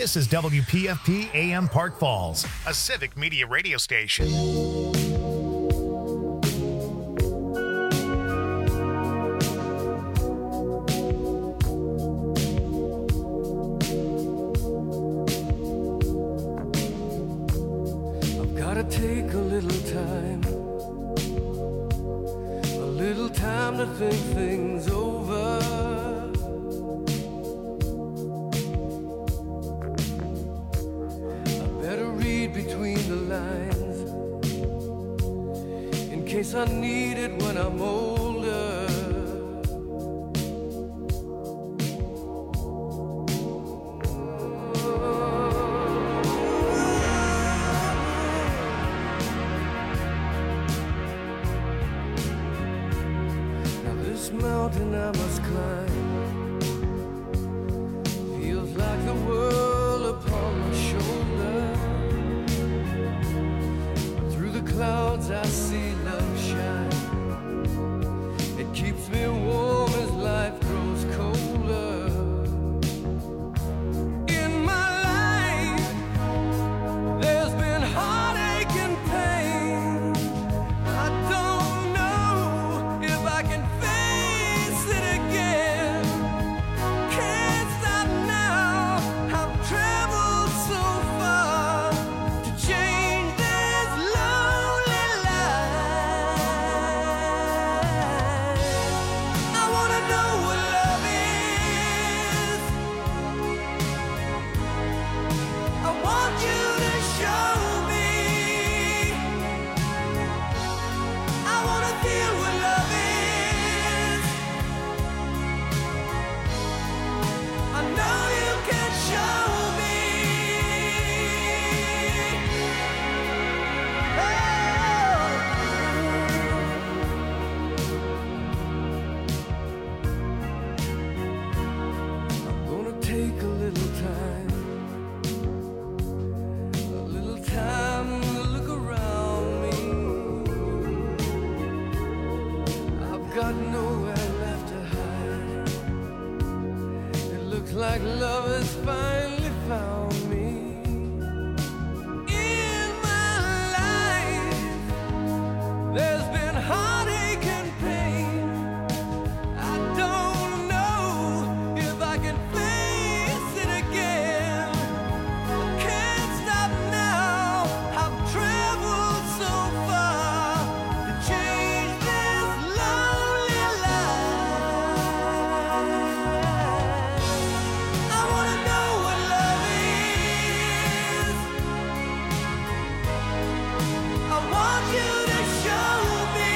This is WPFP AM Park Falls, a civic media radio station. I've gotta take a little time to think things over. Between the lines, in case I need it when I'm older. Now this mountain I must climb feels like the world upon my shoulder. Clouds I see love shine. It keeps me warm as life grows colder. In my life there's been heartache and pain. I don't know if I can face it again. Can't stop now. I've traveled so far to change this love. Like love has finally found me. In my life there's been heartache and pain. I don't know if I can face it again. I can't stop now. I've traveled so far to change this lonely life. I wanna know what love is. I want you to show me.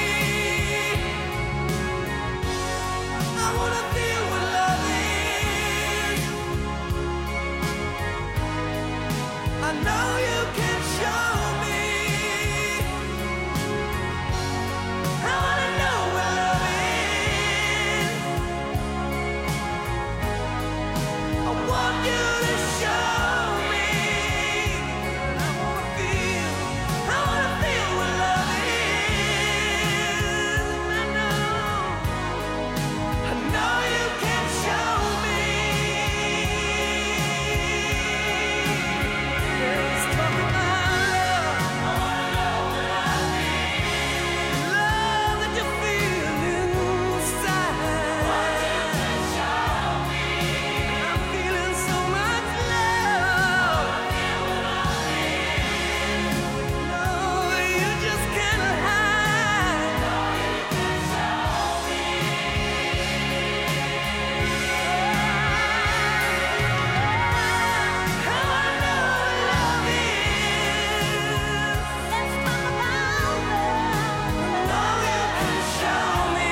I wanna feel what love is. I know you can show me. I wanna know what love is. I want you to show me. I wanna feel what love is. I know you can show me. Let's talk about love. I wanna know what love is. Love that you feel inside. I want you to show me. I'm feeling so much love. No, you just can't hide. I wanna know what love is. Let's talk about love. No, you can show me.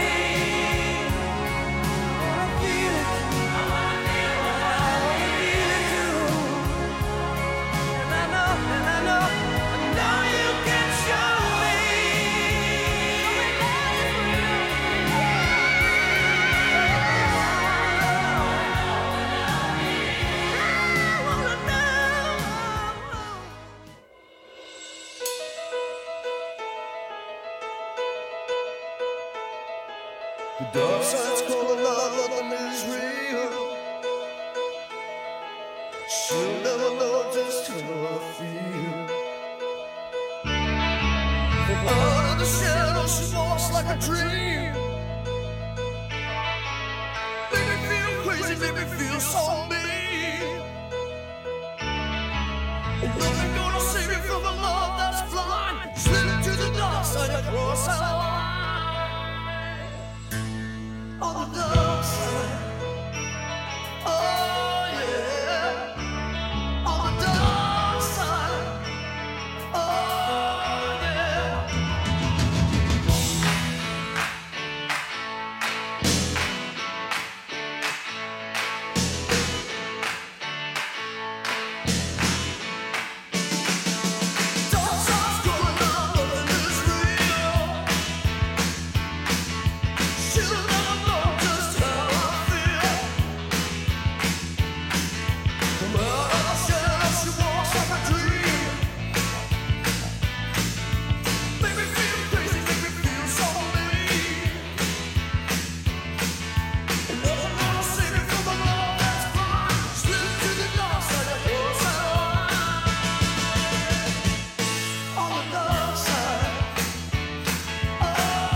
I wanna feel it. I wanna feel it too. And I know you can show me. I wanna know. The dark side's calling out, nothing is real. She'll never know just how I feel. From out of the shadows, she walks like a dream. Make me feel crazy, make me feel so mean. Nothing gonna save me from a love that's blind. Slip to the dark side across our line. On the dark side. Oh yeah. On the dark side. Oh yeah. Dark side's going on, nothing is real. She'll never know just how I feel. From out of the shadows, she walks like a dream. Make me feel crazy, make me feel so mean. Nothing gonna save me from a love that's blind. Slip to the dark side of your side. On the dark side. Oh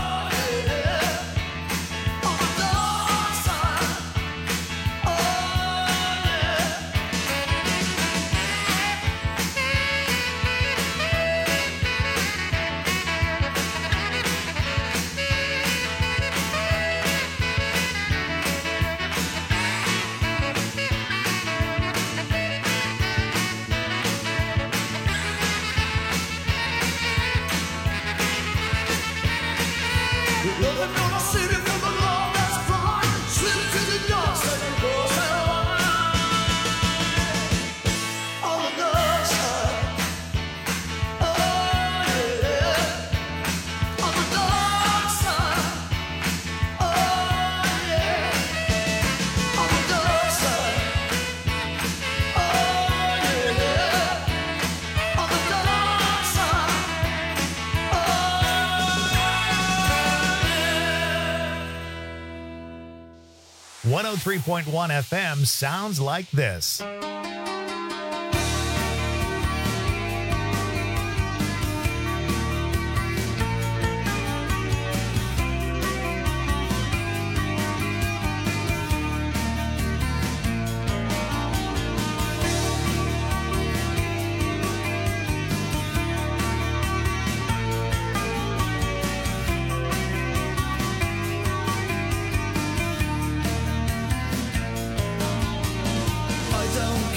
yeah. On the dark side. Oh yeah. Nothing gonna save me from the love that's blind. Slip to the dark side and cross that line. On the dark side. Oh yeah. On the dark side. Oh yeah. On the dark side. Oh yeah. On the dark side. Oh yeah. 103.1 FM sounds like this. I don't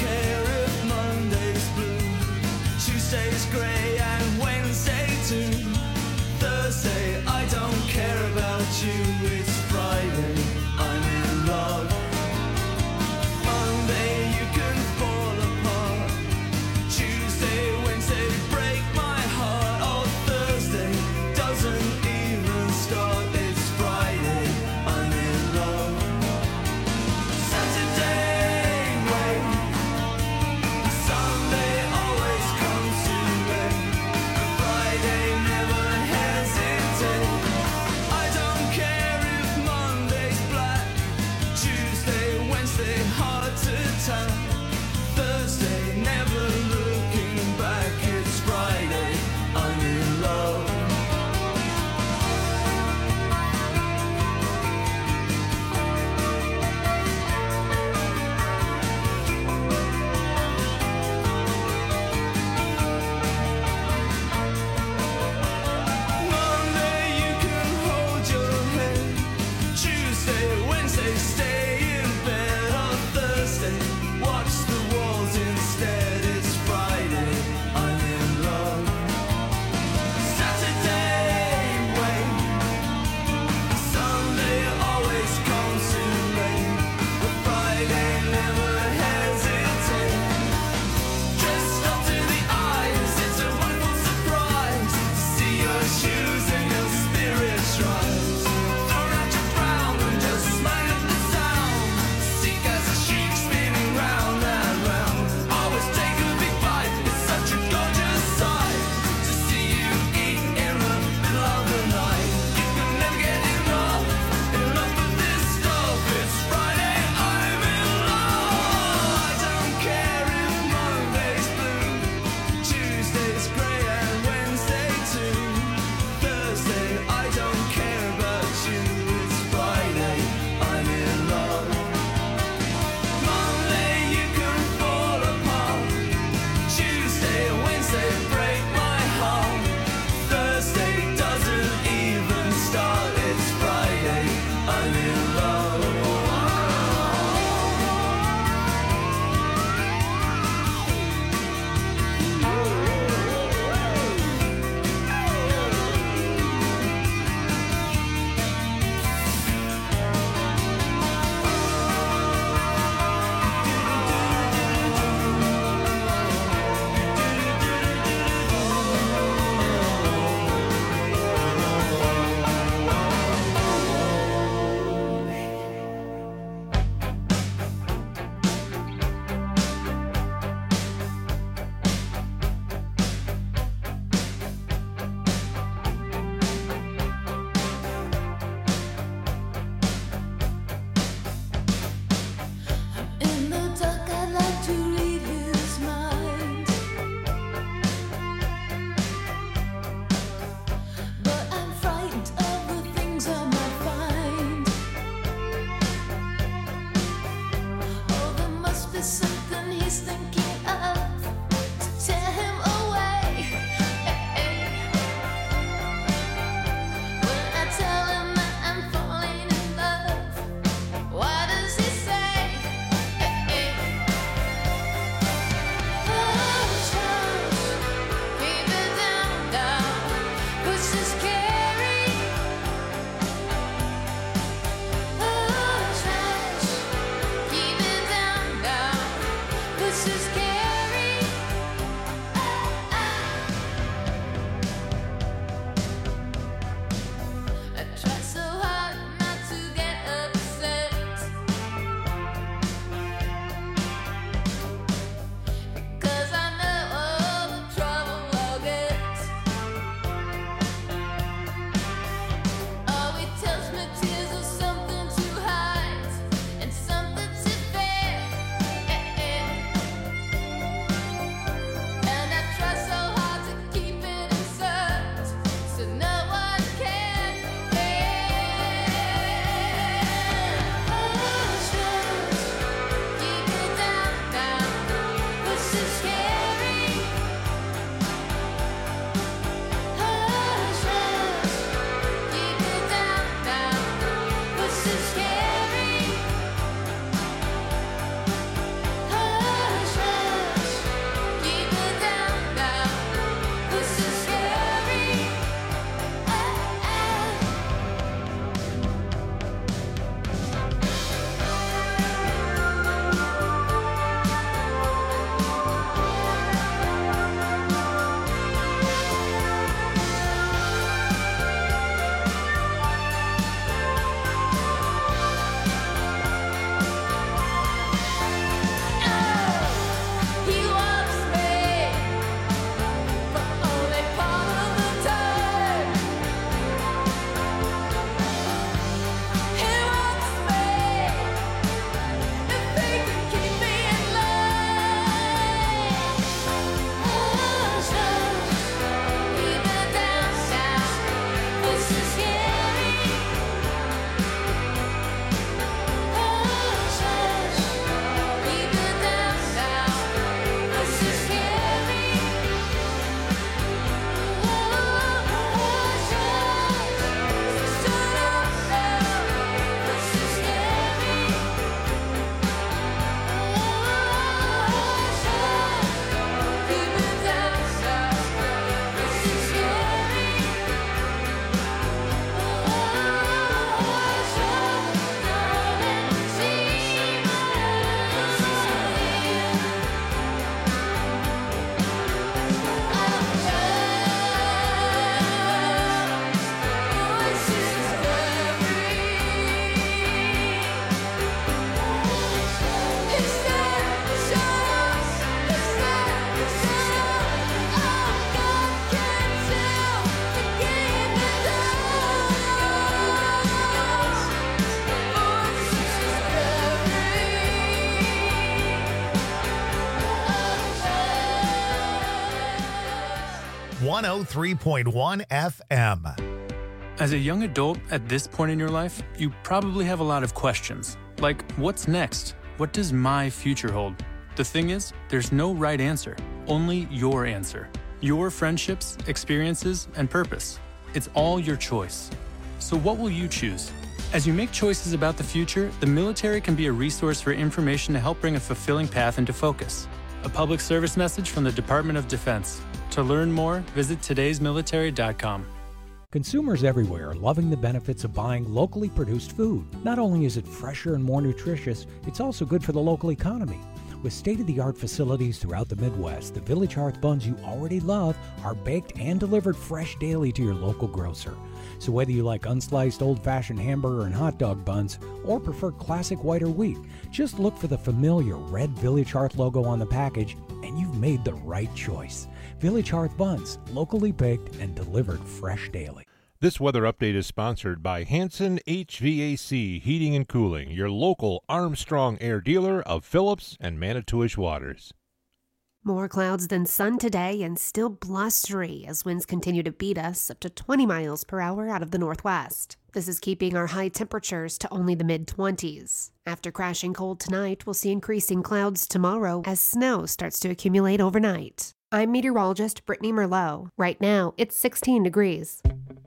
103.1 FM. As a young adult at this point in your life, you probably have a lot of questions. Like, what's next? What does my future hold? The thing is, there's no right answer, only your answer. Your friendships, experiences, and purpose. It's all your choice. So what will you choose? As you make choices about the future, the military can be a resource for information to help bring a fulfilling path into focus. A public service message from the Department of Defense. To learn more, visit todaysmilitary.com. Consumers everywhere are loving the benefits of buying locally produced food. Not only is it fresher and more nutritious, it's also good for the local economy. With state-of-the-art facilities throughout the Midwest, the Village Hearth buns you already love are baked and delivered fresh daily to your local grocer. So whether you like unsliced old-fashioned hamburger and hot dog buns or prefer classic white or wheat, just look for the familiar red Village Hearth logo on the package and you've made the right choice. Village Hearth buns, locally baked and delivered fresh daily. This weather update is sponsored by Hanson HVAC Heating and Cooling, your local Armstrong Air dealer of Phillips and Manitowish Waters. More clouds than sun today and still blustery as winds continue to beat us up to 20 miles per hour out of the northwest. This is keeping our high temperatures to only the mid-20s. After crashing cold tonight, we'll see increasing clouds tomorrow as snow starts to accumulate overnight. I'm meteorologist Brittany Merlot. Right now, it's 16 degrees.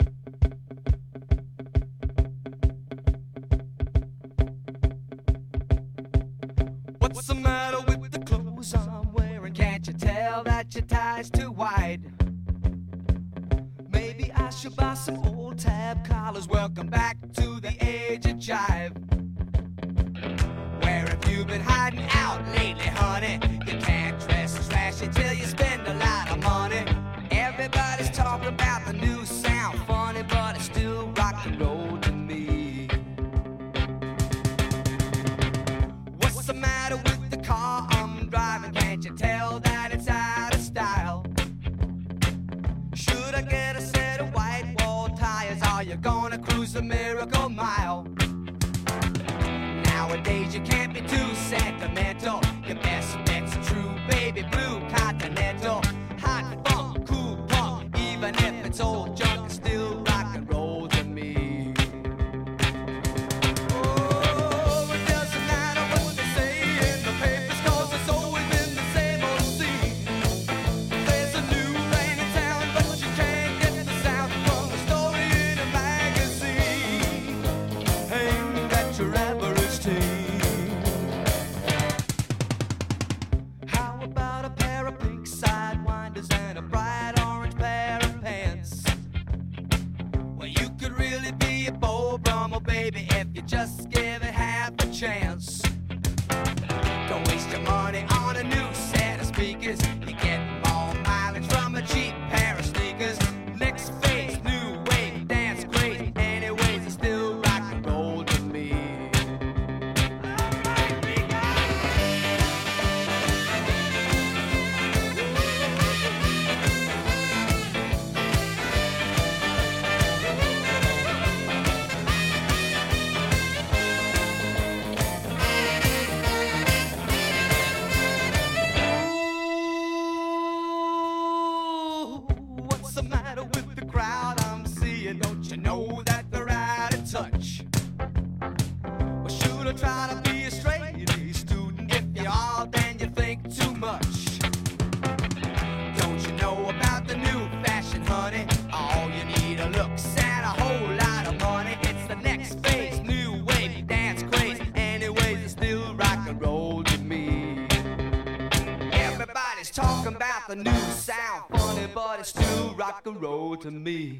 What's the matter with the clothes I'm wearing? Can't you tell that your tie's too wide? Maybe I should buy some old tab collars. Welcome back to the age of jive. Where have you been hiding out lately, honey? You can't dress as flashy till you spend a lot of money. Everybody's talking about the new sound, funny, but it's still rock and roll to me. What's the matter with the car I'm driving? Can't you tell that it's out of style? Should I get a set of white wall tires? Are you gonna cruise a miracle mile? Nowadays you can't be too sentimental. Your best bet's a true baby blue Continental. Hot funk, cool punk, even if it's old junk, it's still rock and roll to me. Oh, it doesn't matter what they say in the papers, 'cause it's always been the same old scene. There's a new rain in town, but you can't get the sound from a story in a magazine. Ain't that your average teen? How about a pair of pink sidewinders and a bright orange pair of pants? Well, you could really be a Beau Brummel, baby, if you just give it half a chance. Don't waste your money on a new set of speakers. You get more mileage from a cheap pair of sneakers. Next phase, new wave, dance crazy. Anyways, it's still rock and roll to me. What's the matter with the crowd I'm seeing? Don't you know that they're out of touch? Well, should I try to be a straight A student? If you are, then you think too much. Don't you know about the new fashion, honey? All you need are looks and a whole lot of money. It's the next phase, new wave, dance craze. Anyways, it's still rock and roll to me. Everybody's talking about the new sound, funny, but it's still rock and roll to me.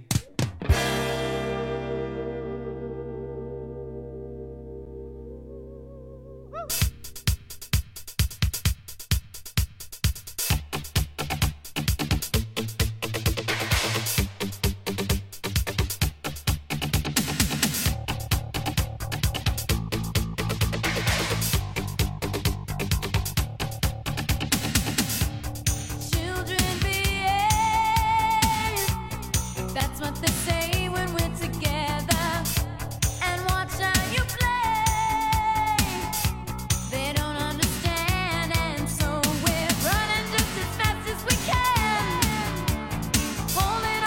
Children behave. That's what they say when we're together. And watch how you play. They don't understand, and so we're running just as fast as we can. Holding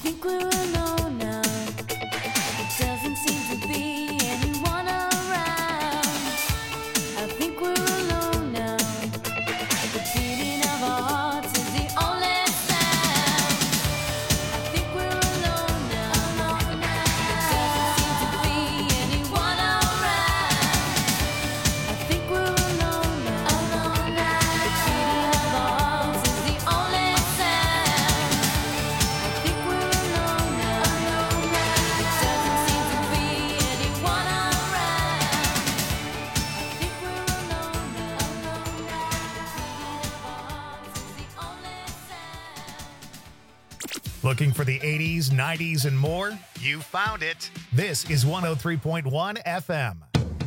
think we're alone now. There doesn't seem to be anyone around. I think we're alone now. The beating of our hearts is the only sound. I think we're alone now. There doesn't seem to be anyone around. I think we're alone now. The beating of our hearts is the only sound. I think we're alone now. There doesn't seem to be anyone around. I think we're alone now. Looking for the 80s, 90s, and more? You found it. This is 103.1 FM.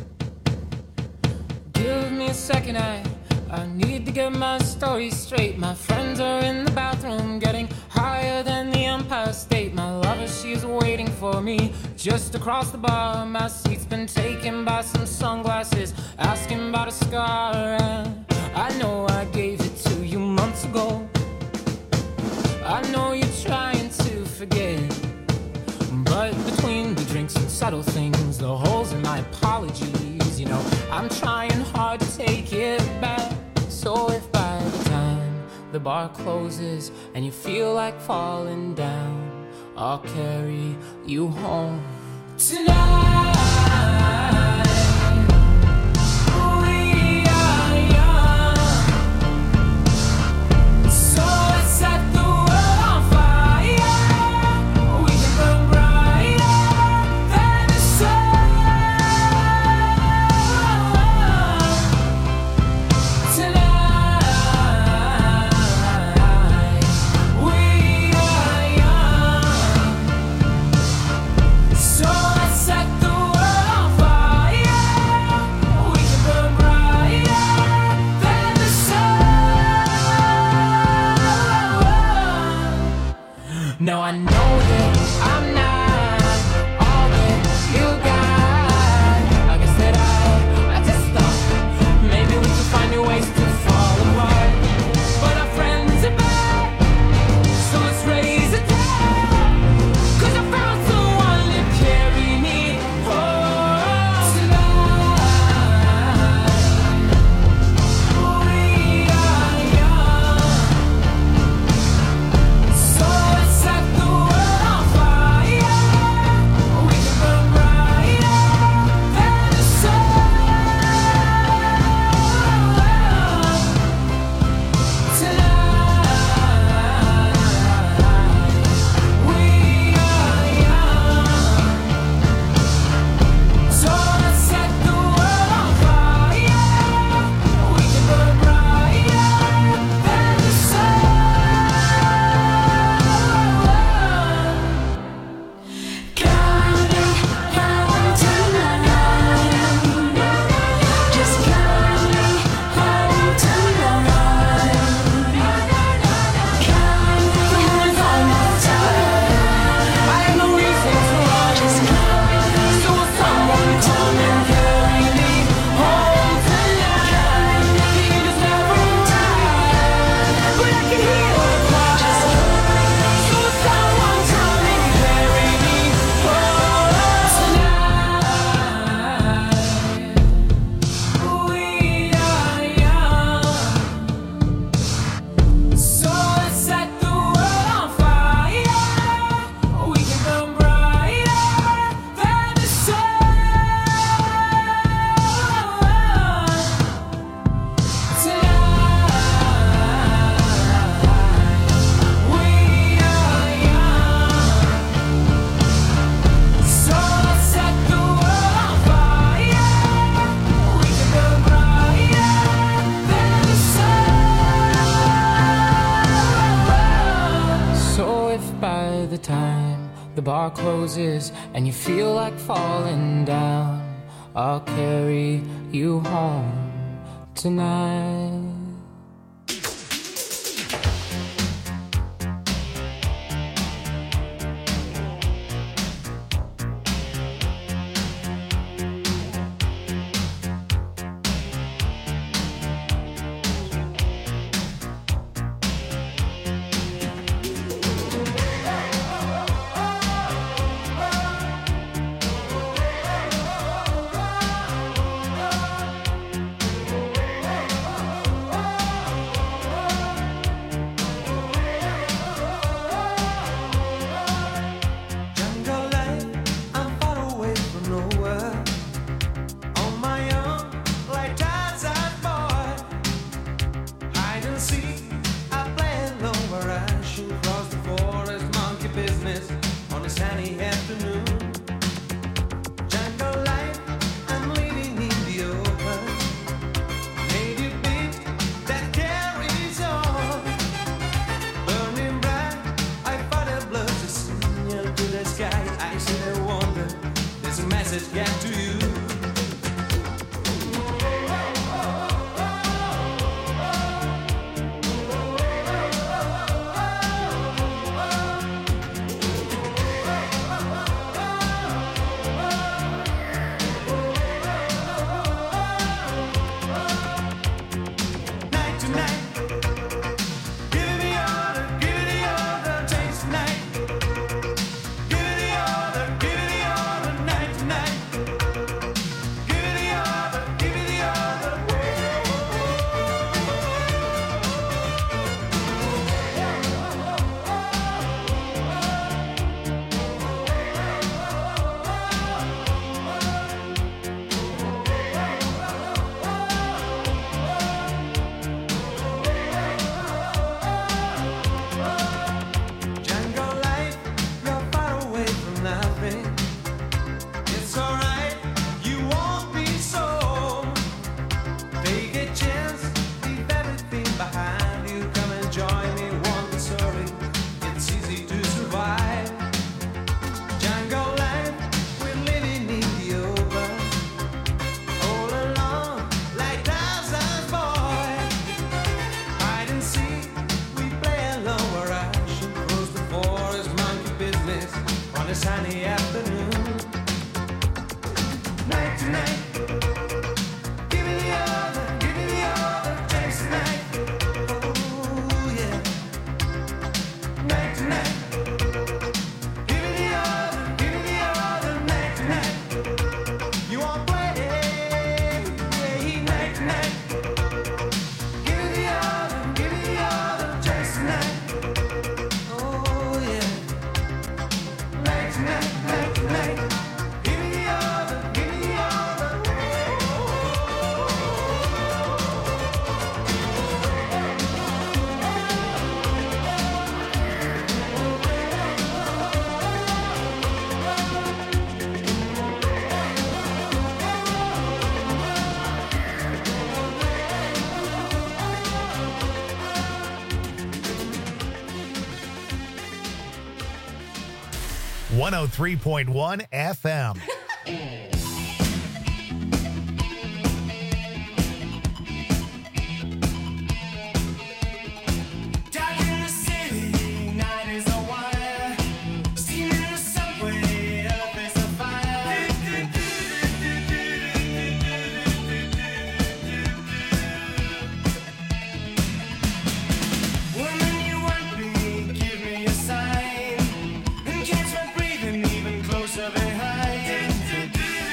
Give me a second, I need to get my story straight. My friends are in the bathroom getting higher than the Empire State. My lover, she's waiting for me just across the bar. My seat's been taken by some sunglasses, asking about a scar. And I know I gave it to you months ago. I know you're trying to forget, but between the drinks and subtle things, the holes in my apologies, you know, I'm trying hard to take it back. So if by the time the bar closes and you feel like falling down, I'll carry you home tonight. We are young, so let's set the world on fire. We can burn brighter than the sun tonight. We are young, so let's set the world on fire. We can burn brighter than the sun. Now I know that I'm not all that you got. I guess that I just thought maybe we could find new ways to fall apart. But our friends are back, so let's raise a toast. 'Cause I found someone to carry me home tonight. We are young, so let's set the world on fire. We can burn brighter than the sun tonight. We are young, so let's set the world on fire. We can burn brighter than the sun. Counting home tonight. Just counting home tonight. Counting home tonight. I have no reason to run. So will someone come and carry me home tonight? The angels never arrive, but I can hear the choir. So will someone come and carry me home tonight? We are young, so let's set the world on fire. We can burn brighter than the sun tonight. We are young, so let's set the world on fire. We can burn brighter than the sun. So if by the time the bar closes and you feel like falling down, I'll carry you home tonight. sunny afternoon. Night to night. Give me the other chance tonight. Oh yeah. Night to night. Give me the other night to night. You won't play night to night. Give me the other chance tonight. Oh yeah. Night to night, night to night. Give me the other. 103.1 FM. Dark in the city, night is a wire. Steam in the subway, earth is a fire. Woman, you want me, give me a sign. And catch my breathing even closer behind.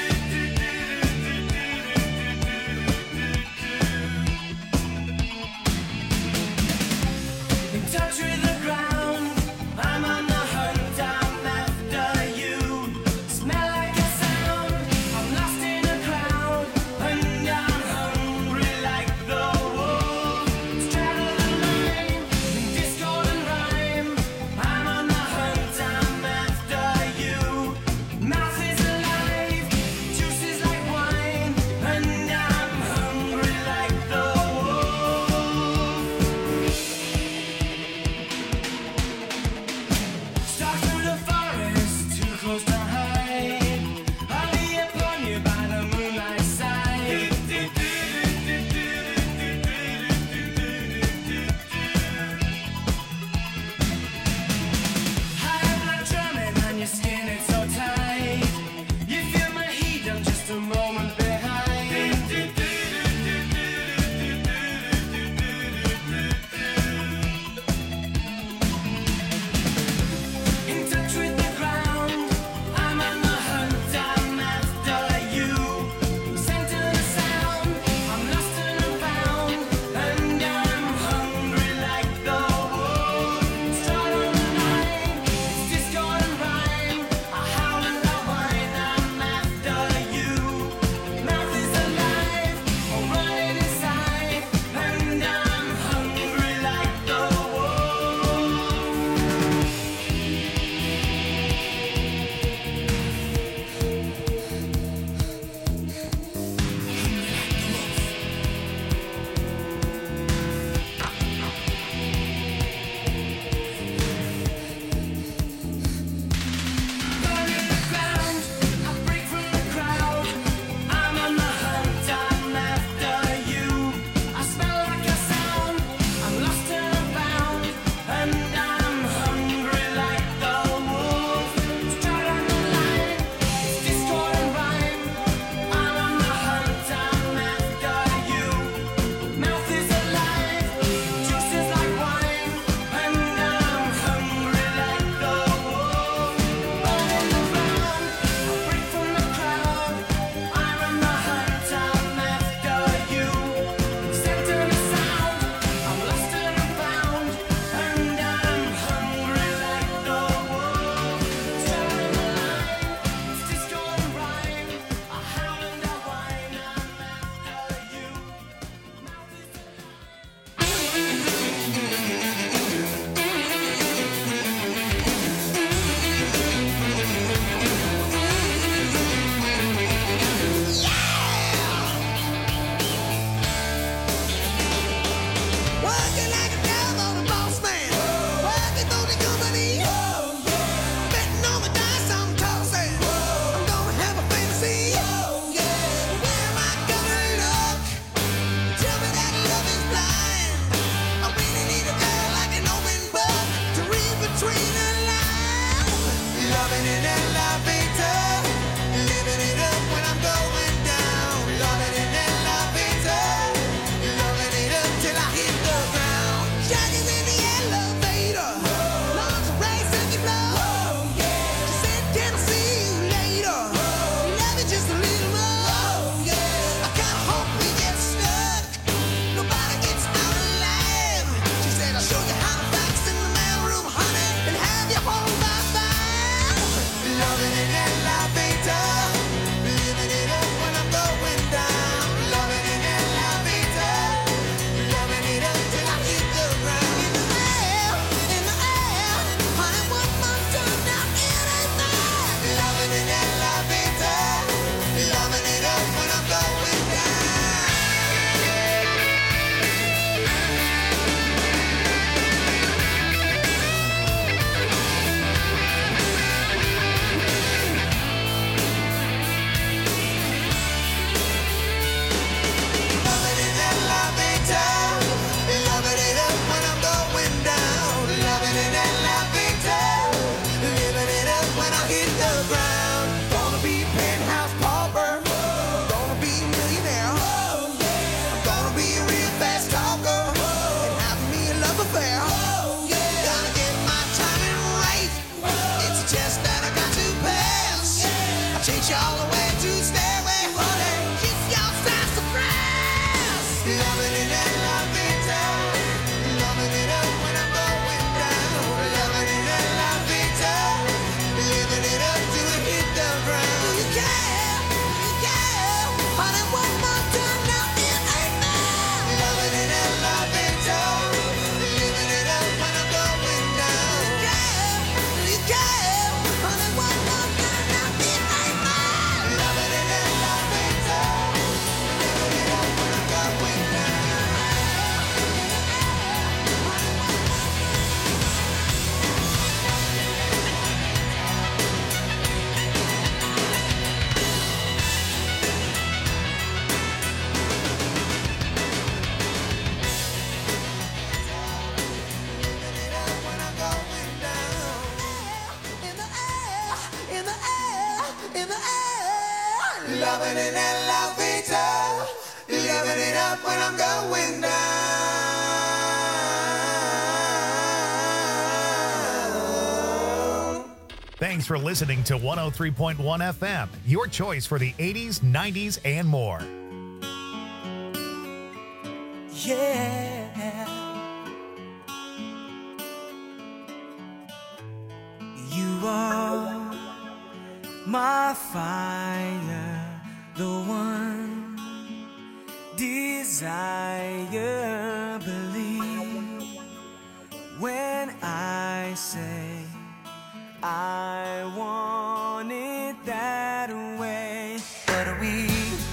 loving it and la vida, living it up when I'm going down. Thanks for listening to 103.1 FM, your choice for the 80s, 90s, and more. Yeah, you are my fire, the one desire. Believe when I say I want it that way, but we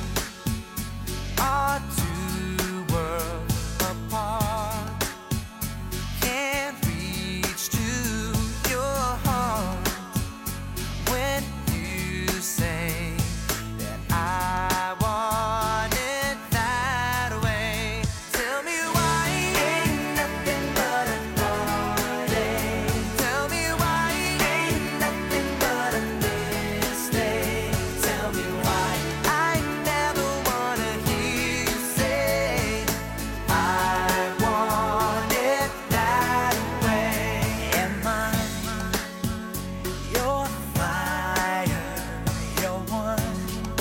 are two worlds apart. Can't reach to your heart when you say that I want it that way. Tell me why ain't nothing but a heartache. Tell me why ain't nothing but a mistake. Tell me why I never wanna hear you say I want it that way. Am I your fire, your one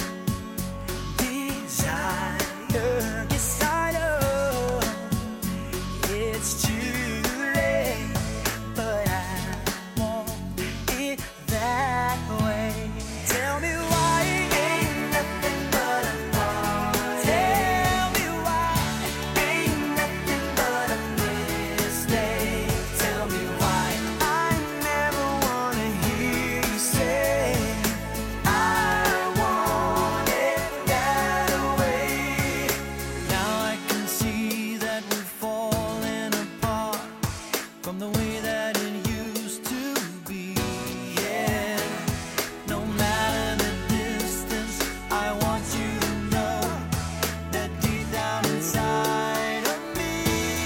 desire? Yes, I know it's too late, but I want it that way. Tell me why ain't nothing but a heartache. Tell me why ain't nothing but a mistake. Tell me why I never wanna hear you say I want it that way. Now I can see that we're falling apart from the way that it used to be. Yeah, no matter the distance, I want you to know that deep down inside of me,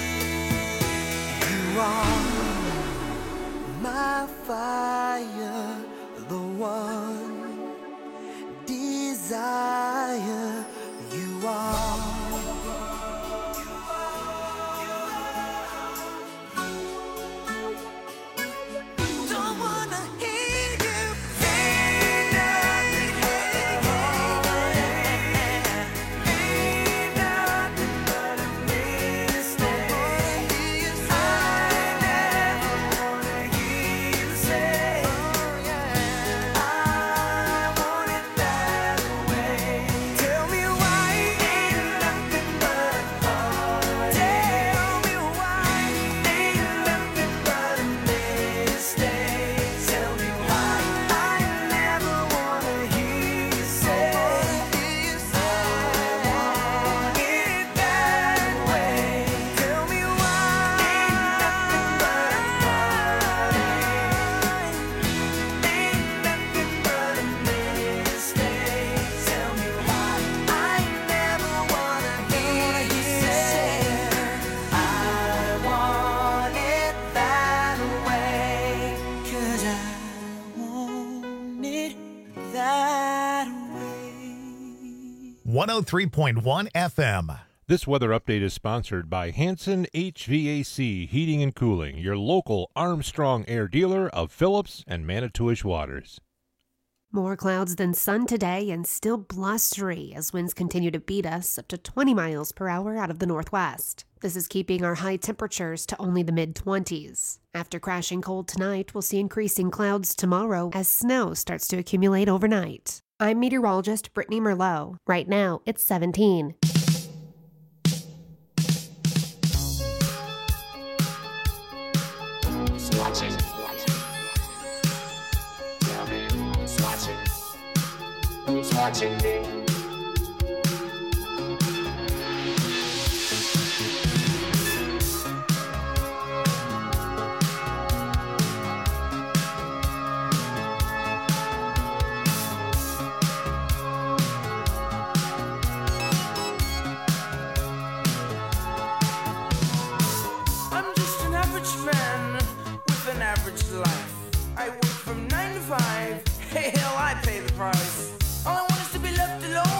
you are my fire, the one desire. You are. Don't wanna hear you say nothing but a mistake. I never wanna hear you say I want it that way. Tell me why ain't nothing but a heartache. Tell me why ain't nothing but a mistake. Tell me why I never wanna hear you say I want it that way. Tell me why ain't nothing but a heartache. Ain't nothing but a mistake. Tell me why I never wanna hear you say I want it that way. 'Cause I want it that way. 103.1 FM. This weather update is sponsored by Hanson HVAC Heating and Cooling, your local Armstrong Air dealer of Phillips and Manitowish Waters. More clouds than sun today and still blustery as winds continue to beat us up to 20 miles per hour out of the northwest. This is keeping our high temperatures to only the mid-20s. After crashing cold tonight, we'll see increasing clouds tomorrow as snow starts to accumulate overnight. I'm meteorologist Brittany Merlot. Right now, it's 17. Who's watching me? I'm just an average man with an average life. I work from 9 to 5. Hey, hell, I pay the price. All I want is to be left alone.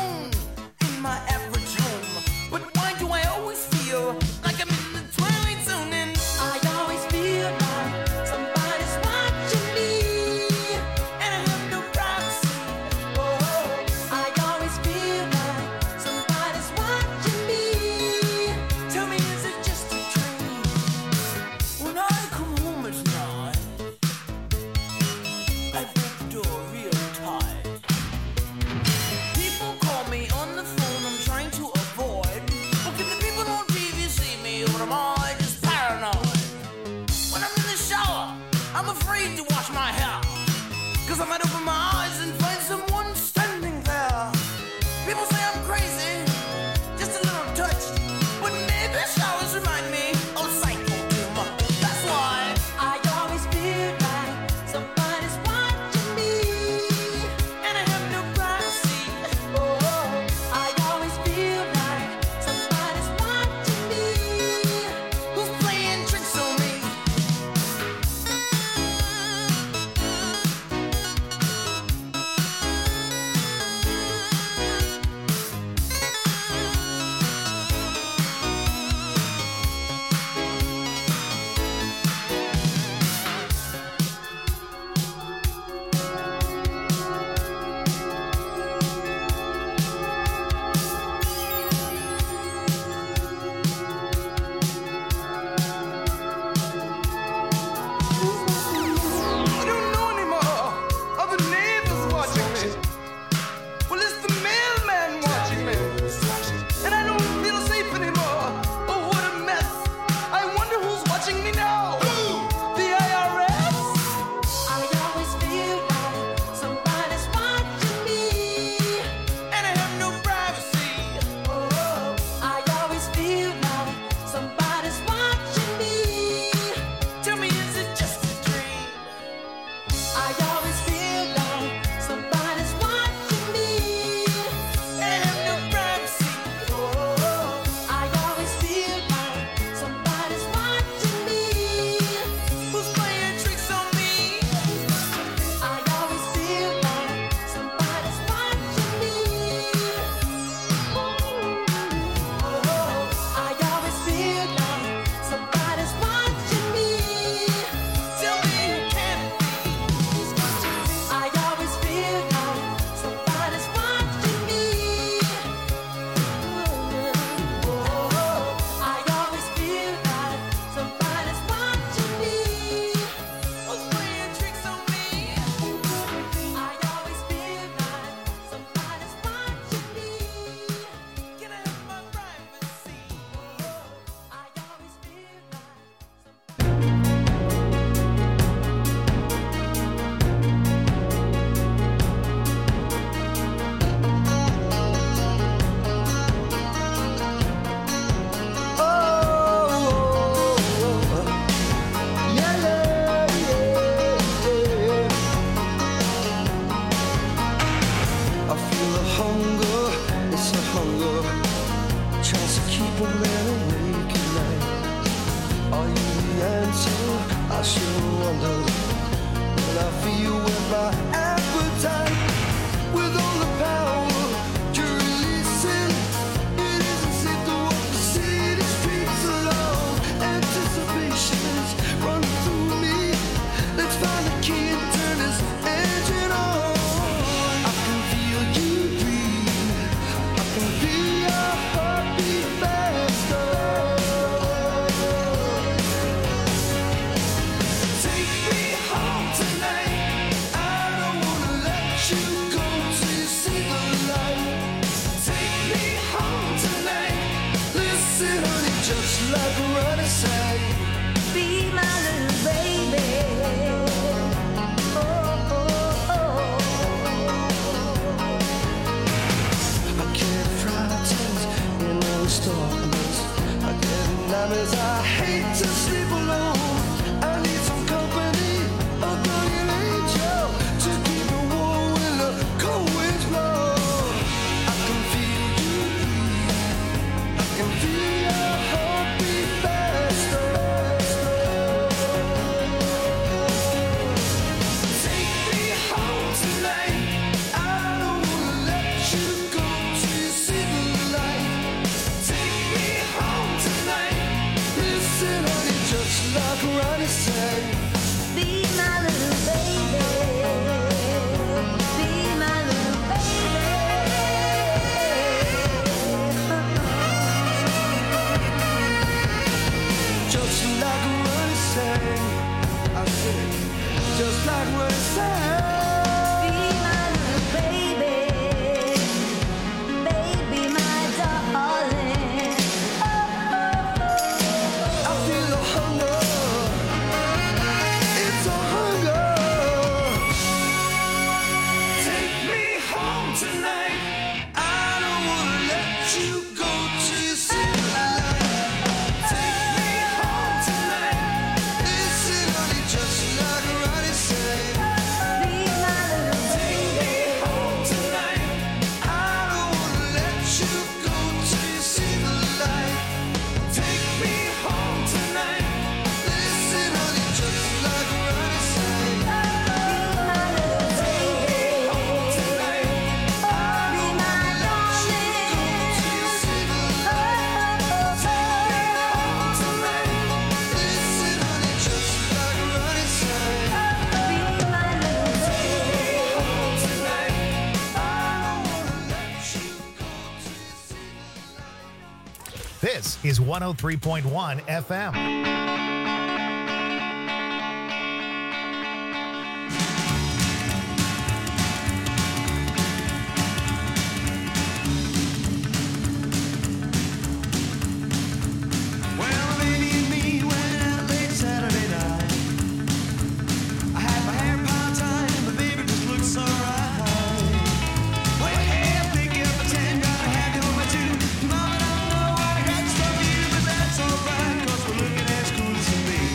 like Ronnie said. Be my little baby. Be my little baby. Just like Ronnie said. I said, just like Ronnie said. Be my little baby. Baby, my darling. I feel a hunger. It's a hunger. Take me home tonight. I don't wanna let you go till you see the light. Take me home tonight. Listen, honey, just like Ronnie said. Be my little take me home tonight. I don't wanna let you go till you see the light. Take me home tonight. Listen, honey, just like Ronnie said. Be my little take me home tonight. I don't wanna let you go till you see the light. Take me home tonight. Listen, honey, just like Ronnie said. Be my little take me home tonight. I don't wanna let you go till you see the light. This is 103.1 FM. Well, baby and me went out late Saturday night. I had my hair part-time, but baby just looked so right. Well, hey, I think you're pretend gotta have you on my too. Mama, I don't know what I got from you, but that's alright, 'cause we're looking as cool as can be.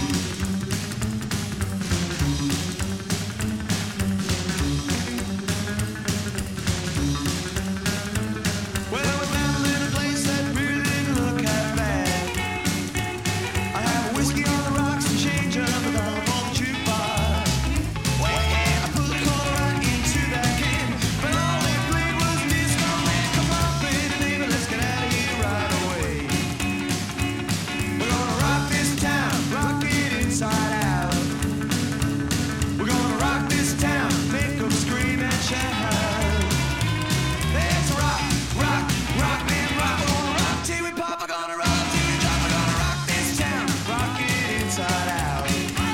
Well, we found a little place that really didn't look half bad. I have a whiskey on the rocks and change up $1 for the jukebox. Well, yeah, I put the quarter right into that can, but all they played was disco man. Come on, baby, let's get out of here right away. We're gonna rock this town, rock it inside out. We're gonna rock this town, make 'em scream and shout. Let's rock, rock, rock, man, rock. We're gonna rock till we pop. We're gonna rock till we drop. We're gonna rock this town, rock it inside out.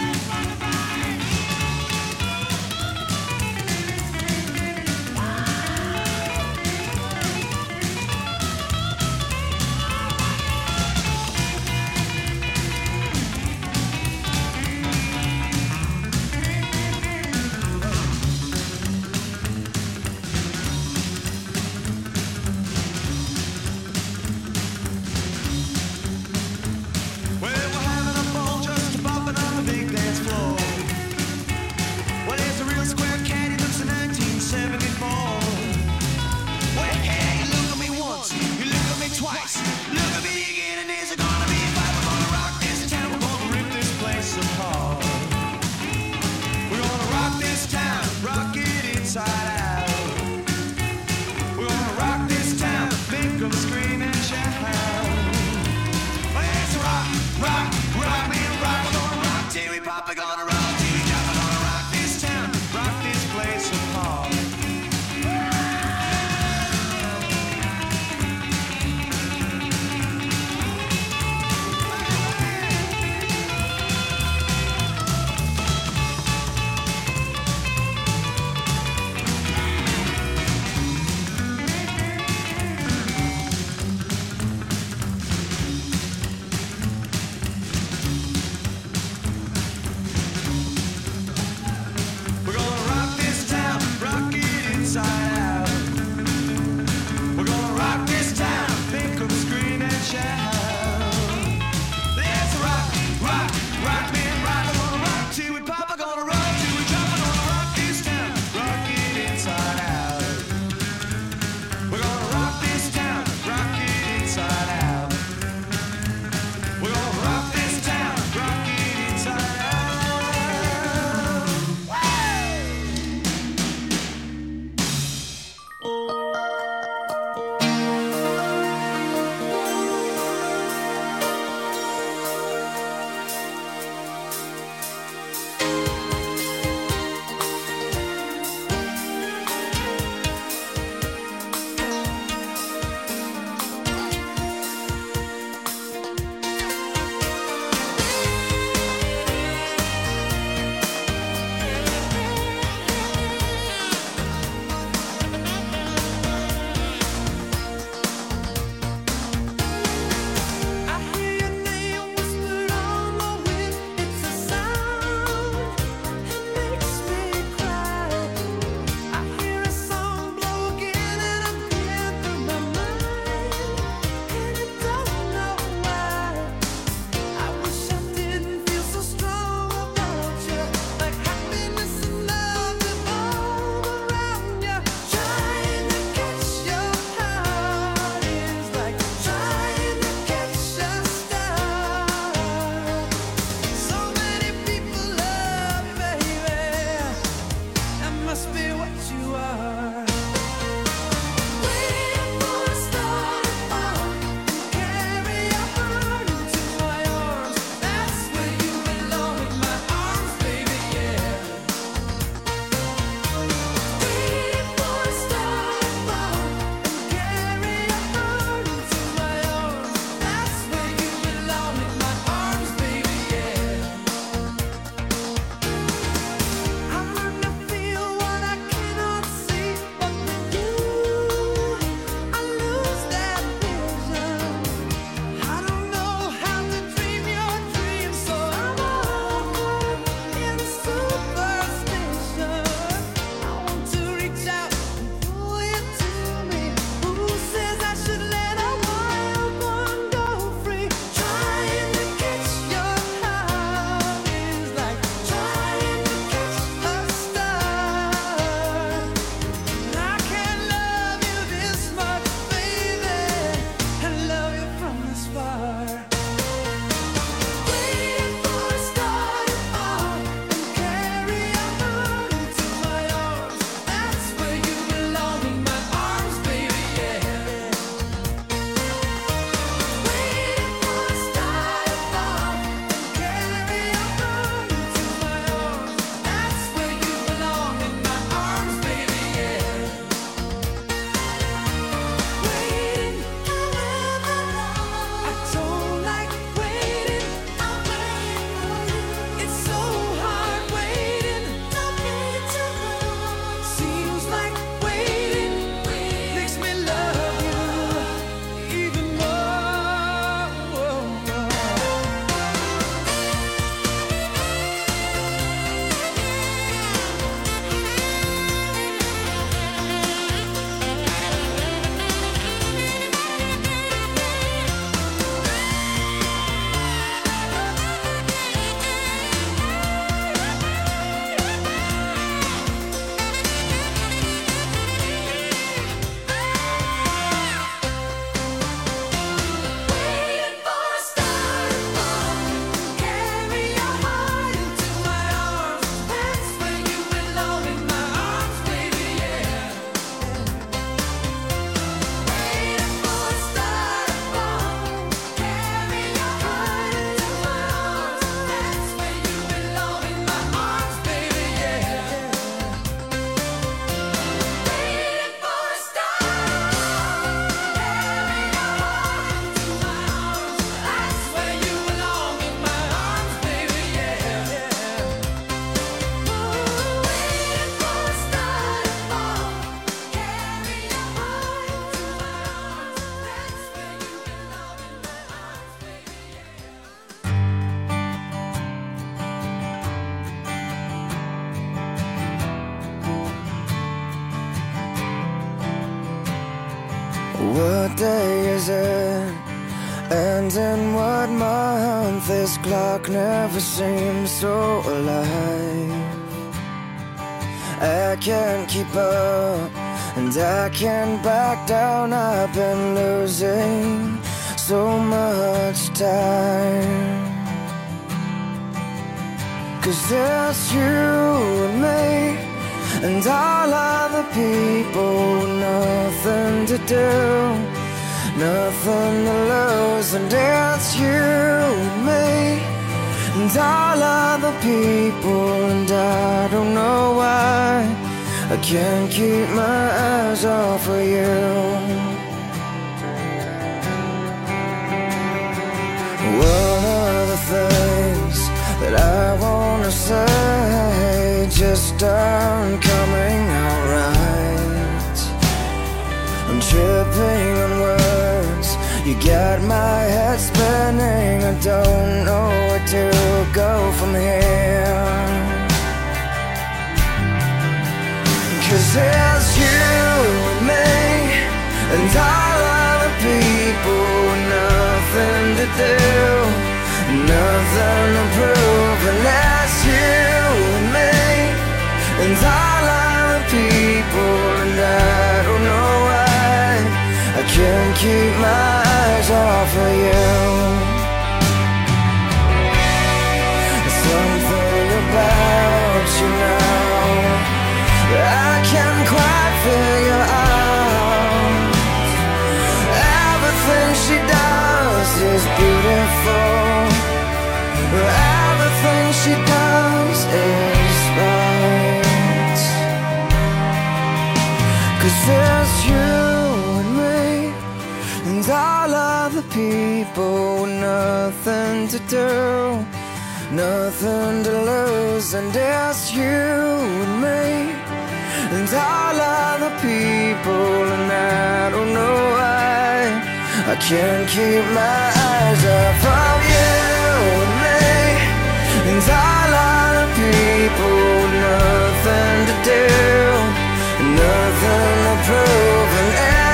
Well, we're having a ball just bopping on the big dance floor. Well, there's a real square cat, he looks in 1974. Well, hey, you look at me once, you look at me twice, look at me again, and there's gonna be a fight. We're gonna rock this town, we're gonna rip this place apart. We're gonna rock this town, rock it inside out. We're gonna rock this town, make 'em scream and shout. Let's rock, rock, rock, man, rock. We're gonna rock till we pop. We're gonna rock till we drop. We're gonna rock this town, rock this place apart. What day is it? And in what month? This clock never seems so alive. I can't keep up, and I can't back down. I've been losing so much time. 'Cause it's you and me, and all other people, nothing to do, nothing to lose. And it's you and me, and all other people, and I don't know why I can't keep my eyes off of you. What are the things that I wanna say just aren't coming out right? I'm tripping on words, you got my head spinning. I don't know where to go from here. 'Cause it's you and me, and all other people, nothing to do, nothing to prove. And that's you and me, and all other people, and I don't know why I can't keep my eyes off of you. Something about you now I can't quite figure out. Everything she does is beautiful. Everything she does is right. 'Cause it's you and me, and all other people, nothing to do, nothing to lose. And it's you and me, and all other people, and I don't know why I can't keep my eyes off of you and me, and all